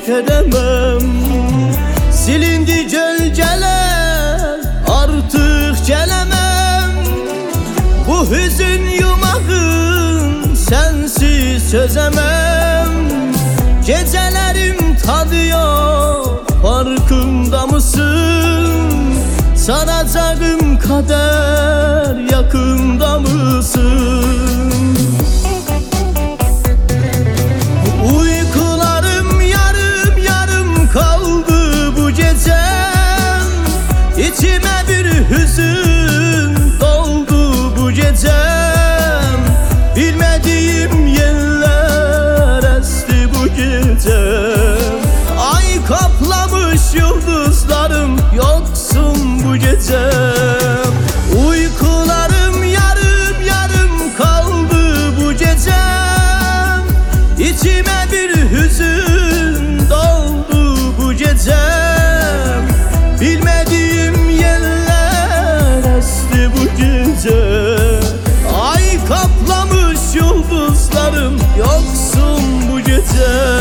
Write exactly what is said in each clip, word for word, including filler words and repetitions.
tarif edemem. Silindi gölgeler, artık gelemem. Bu hüzün yumağın sensiz çözemem. Gecelerim tadıyor, farkında mısın? Saracağım kader, yakında mısın? Uykularım yarım yarım kaldı bu gece. İçime bir hüzün doldu bu gece. Bilmediğim yerler esti bu gece. Ay kaplamış yıldızlarım, yoksun bu gece. Uykularım yarım yarım kaldı bu gece. İçime bir hüzün doldu bu gece. Bilmediğim yerler esti bu gece. Ay kaplamış yıldızlarım, yoksun bu gece.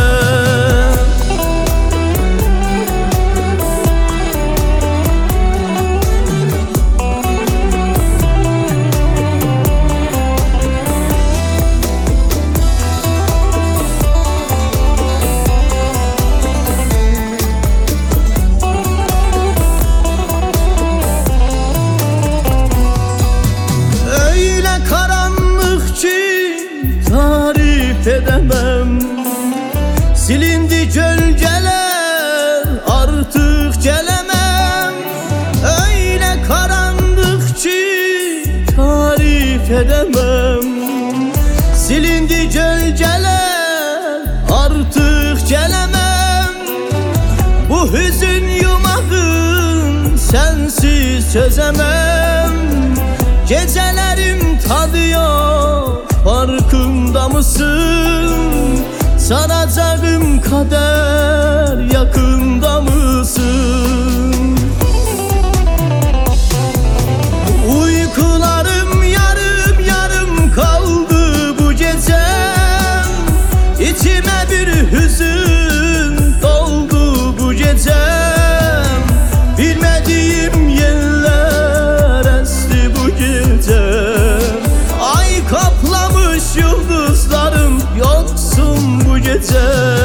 Tarif edemem. Silindi gölgeler, artık gelemem. Öyle karanlık ki tarif edemem. Silindi gölgeler, artık gelemem. Bu hüzün yumağın sensiz çözemem. Gecelerim tadıyor, farkında mısın? Saracağım kader, yakında mısın? Uykularım yarım yarım kaldı bu gece. İçime bir hüzün doldu bu gece. Bilmediğim yerler esti bu gece. Ay kaplamış yıldızlarım, yoksun bu gece.